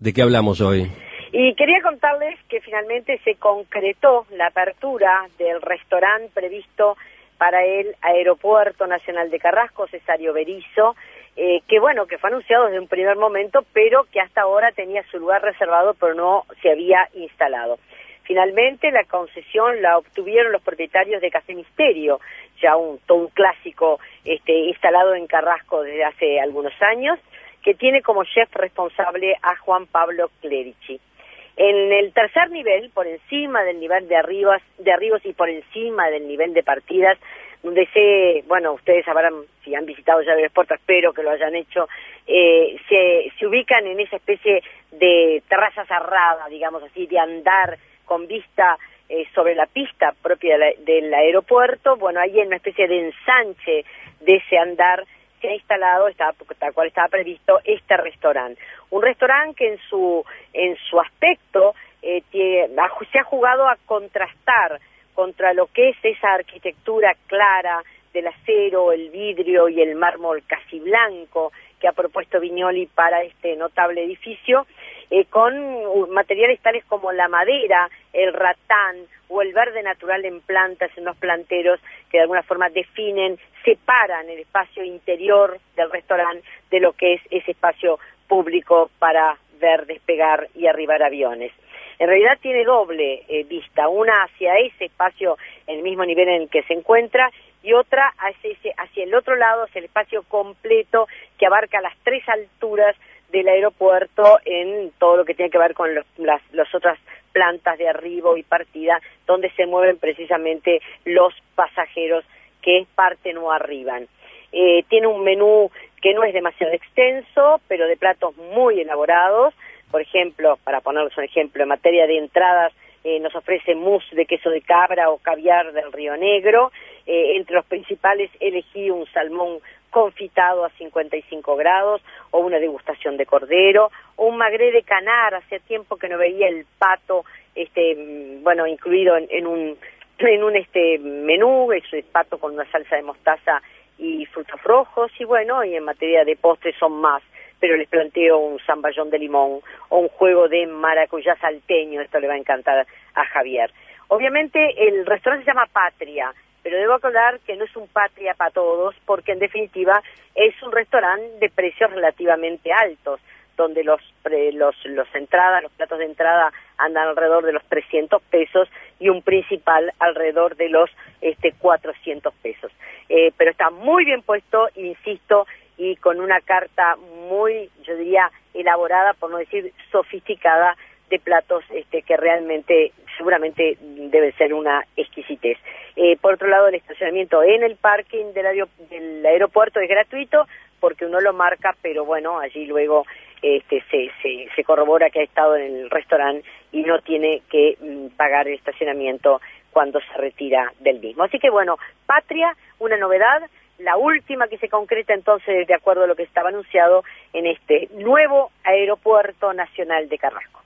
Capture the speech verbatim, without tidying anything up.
¿De qué hablamos hoy? Y quería contarles que finalmente se concretó la apertura del restaurante previsto para el Aeropuerto Nacional de Carrasco, Cesario Berizo, eh, que bueno, que fue anunciado desde un primer momento, pero que hasta ahora tenía su lugar reservado, pero no se había instalado. Finalmente la concesión la obtuvieron los propietarios de Café Misterio, ya un, todo un clásico este, instalado en Carrasco desde hace algunos años, que tiene como chef responsable a Juan Pablo Clerici. En el tercer nivel, por encima del nivel de arribas, de arribos y por encima del nivel de partidas, donde se, bueno, ustedes sabrán, si han visitado ya el Sport, espero que lo hayan hecho, eh, se, se ubican en esa especie de terraza cerrada, digamos así, de andar con vista eh, sobre la pista propia de la, del aeropuerto. Bueno, ahí en una especie de ensanche de ese andar se ha instalado, estaba, tal cual estaba previsto, este restaurante. Un restaurante que en su en su aspecto eh, tiene, se ha jugado a contrastar contra lo que es esa arquitectura clara del acero, el vidrio y el mármol casi blanco que ha propuesto Viñoly para este notable edificio, eh, con materiales tales como la madera, el ratán o el verde natural en plantas, en los planteros, que de alguna forma definen, separan el espacio interior del restaurante de lo que es ese espacio público para ver despegar y arribar aviones. En realidad tiene doble eh, vista, una hacia ese espacio en el mismo nivel en el que se encuentra y otra hacia, ese, hacia el otro lado, hacia el espacio completo que abarca las tres alturas del aeropuerto en todo lo que tiene que ver con los, las, las otras plantas de arribo y partida, donde se mueven precisamente los pasajeros que parten o arriban. Eh, tiene un menú que no es demasiado extenso, pero de platos muy elaborados. Por ejemplo, para ponerles un ejemplo, en materia de entradas, eh, nos ofrece mousse de queso de cabra o caviar del Río Negro. Eh, entre los principales elegí un salmón confitado a cincuenta y cinco grados, o una degustación de cordero, o un magré de canar. Hacía tiempo que no veía el pato, este, bueno, incluido en, en un en un este menú, es el pato con una salsa de mostaza y frutos rojos, y bueno, y en materia de postres son más, pero les planteo un zamballón de limón o un juego de maracuyá salteño. Esto le va a encantar a Javier. Obviamente el restaurante se llama Patria, pero debo aclarar que no es un Patria para todos, porque en definitiva es un restaurante de precios relativamente altos, donde los pre, los los entradas, los platos de entrada andan alrededor de los trescientos pesos y un principal alrededor de los este cuatrocientos pesos. Eh, pero está muy bien puesto, insisto, y con una carta muy, yo diría, elaborada, por no decir sofisticada, de platos este que realmente seguramente debe ser una exquisitez. Eh, por otro lado, el estacionamiento en el parking del, aer del aeropuerto es gratuito porque uno lo marca, pero bueno, allí luego este se, se, se corrobora que ha estado en el restaurante y no tiene que mm, pagar el estacionamiento cuando se retira del mismo. Así que bueno, Patria, una novedad, la última que se concreta entonces de acuerdo a lo que estaba anunciado en este nuevo Aeropuerto Nacional de Carrasco.